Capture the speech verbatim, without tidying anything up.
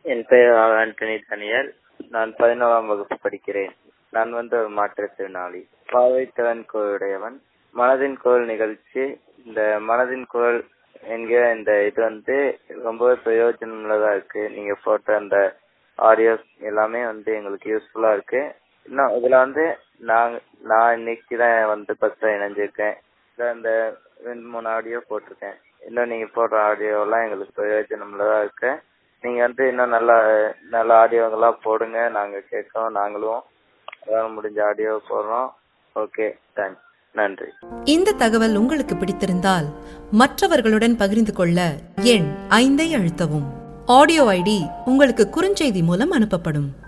என் பெயர் ஆண்டனி தனியல். நான் பதினோராம் வகுப்பு படிக்கிறேன். நான் வந்து ஒரு மாற்றுத்திறனாளி, பார்வைத்திறன் உடையவன். மனதின் குரல் நிகழ்ச்சி, இந்த மனதின் குரல் என்கிற இந்த இது வந்து ரொம்ப பிரயோஜனம் உள்ளதா இருக்கு. நீங்க போட்ட அந்த ஆடியோஸ் எல்லாமே வந்து எங்களுக்கு யூஸ்ஃபுல்லா இருக்கு. இன்னும் இதுல வந்து நான் நான் இன்னைக்கு தான் வந்து பஸ்ல இணைஞ்சிருக்கேன். இந்த ரெண்டு மூணு ஆடியோ போட்டிருக்கேன். இன்னும் நீங்க போடுற ஆடியோ எல்லாம் எங்களுக்கு பிரயோஜனம் உள்ளதா இருக்கு. நீங்க வந்து இன்னும் நல்ல நல்ல ஆடியோங்களா போடுங்க. நாங்க கேட்கோம். நாங்களும் அதான் முடிஞ்ச ஆடியோ போடுறோம். ஓகே, தேங்க்ஸ், நன்றி. இந்த தகவல் உங்களுக்கு பிடித்திருந்தால் மற்றவர்களுடன் பகிர்ந்து கொள்ள எண் ஐந்தை அழுத்தவும். ஆடியோ ஐடி உங்களுக்கு குறுஞ்செய்தி மூலம் அனுப்பப்படும்.